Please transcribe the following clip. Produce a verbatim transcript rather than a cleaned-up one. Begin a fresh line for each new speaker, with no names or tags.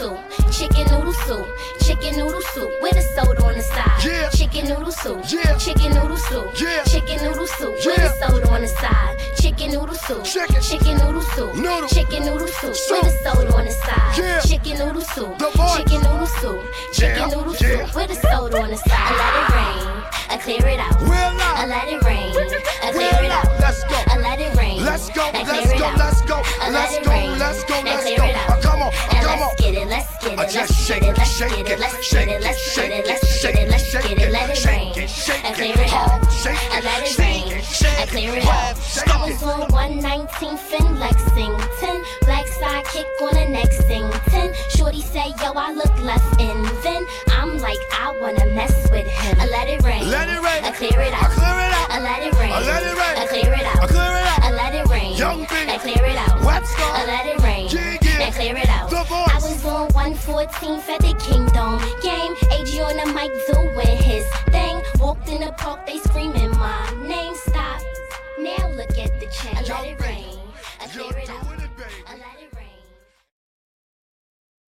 soup, chicken noodle soup, chicken noodle soup with a soda on the side.
Yeah.
Chicken noodle soup,
Yeah.
chicken noodle soup,
Yeah.
chicken noodle soup
Yeah.
with a soda on the side. Chicken noodle soup,
Chicken.
chicken noodle soup,
Noodle.
chicken noodle soup
Soup.
with a soda on the side.
Yeah.
Chicken noodle soup,
The voice.
chicken noodle soup, chicken
Yeah.
noodle
Yeah.
soup with a soda on the side. I let it rain, I clear it out.
Real
I
loud.
let it rain, I clear
Real
it
loud.
out.
Let's go.
I let it rain.
Let's go,
I
let's
clear it
go,
out.
let's go,
I let
let's
it
go,
rain.
let's go,
I
let's
clear
go.
it out.
Uh, come on,
And
come on.
let's get it, let's get it,
Uh,
let's
just
get
shake
it,
it,
let's
shake
get
it,
it, let's
shake
get it,
it,
let's
shake
get it,
it,
let's get
shake
it,
it,
let's
shake
get it,
it,
let it
shake
rain.
it, shake
I
it,
clear it
hard,
out.
shake
I
it,
let it
shake
rain.
it, shake
I clear it
it,
out.
shake
I was
it.
on one nineteenth in Lexington, black sidekick on the next thing ten. Shorty say, yo, I look left in. Then I'm like, I wanna mess with him. I let it rain.
Let it rain.
I clear it out.
I clear it out.
I let it rain.
I let it rain.
I clear it out.
I clear it out.
I let it rain.
Young B.
I clear it out.
Web Star.
I let it rain.
Yeah, yeah.
I clear it out.
The
I
voice.
was on one fourteenth at the Kingdom game. A G on the mic, do